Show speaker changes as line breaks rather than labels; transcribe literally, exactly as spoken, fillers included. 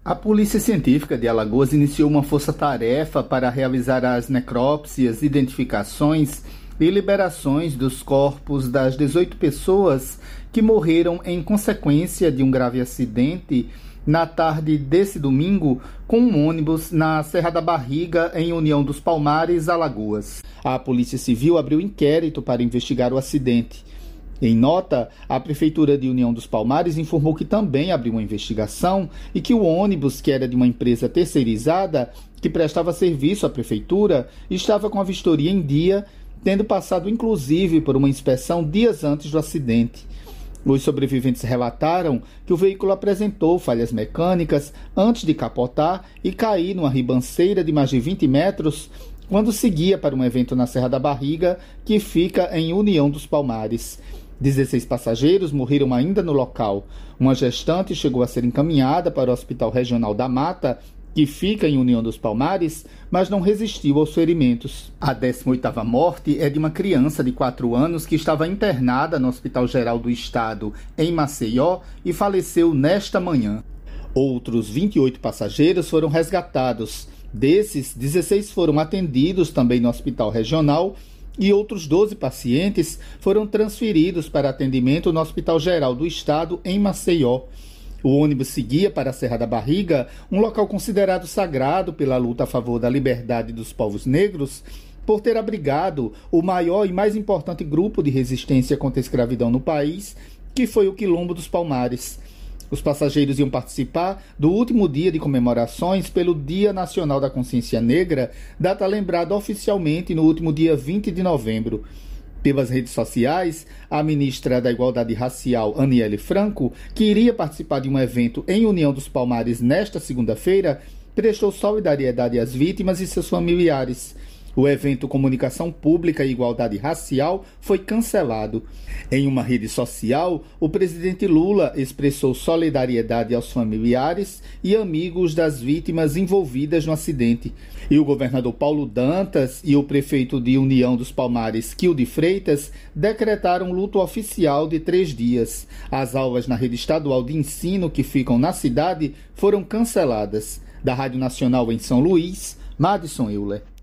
A Polícia Científica de Alagoas iniciou uma força-tarefa para realizar as necrópsias, identificações e liberações dos corpos das dezoito pessoas que morreram em consequência de um grave acidente na tarde desse domingo com um ônibus na Serra da Barriga, em União dos Palmares, Alagoas. A Polícia Civil abriu inquérito para investigar o acidente. Em nota, a Prefeitura de União dos Palmares informou que também abriu uma investigação e que o ônibus, que era de uma empresa terceirizada que prestava serviço à Prefeitura, estava com a vistoria em dia, tendo passado inclusive por uma inspeção dias antes do acidente. Os sobreviventes relataram que o veículo apresentou falhas mecânicas antes de capotar e cair numa ribanceira de mais de vinte metros quando seguia para um evento na Serra da Barriga, que fica em União dos Palmares. dezesseis passageiros morreram ainda no local. Uma gestante chegou a ser encaminhada para o Hospital Regional da Mata, que fica em União dos Palmares, mas não resistiu aos ferimentos. A décima oitava morte é de uma criança de quatro anos que estava internada no Hospital Geral do Estado, em Maceió, e faleceu nesta manhã. Outros vinte e oito passageiros foram resgatados. Desses, dezesseis foram atendidos também no Hospital Regional e outros doze pacientes foram transferidos para atendimento no Hospital Geral do Estado, em Maceió. O ônibus seguia para a Serra da Barriga, um local considerado sagrado pela luta a favor da liberdade dos povos negros, por ter abrigado o maior e mais importante grupo de resistência contra a escravidão no país, que foi o Quilombo dos Palmares. Os passageiros iam participar do último dia de comemorações pelo Dia Nacional da Consciência Negra, data lembrada oficialmente no último dia vinte de novembro. Pelas redes sociais, a ministra da Igualdade Racial, Aniele Franco, que iria participar de um evento em União dos Palmares nesta segunda-feira, prestou solidariedade às vítimas e seus familiares. O evento Comunicação Pública e Igualdade Racial foi cancelado. Em uma rede social, o presidente Lula expressou solidariedade aos familiares e amigos das vítimas envolvidas no acidente. E o governador Paulo Dantas e o prefeito de União dos Palmares, Kilde Freitas, decretaram luto oficial de três dias. As aulas na rede estadual de ensino que ficam na cidade foram canceladas. Da Rádio Nacional em São Luís, Madison Euler.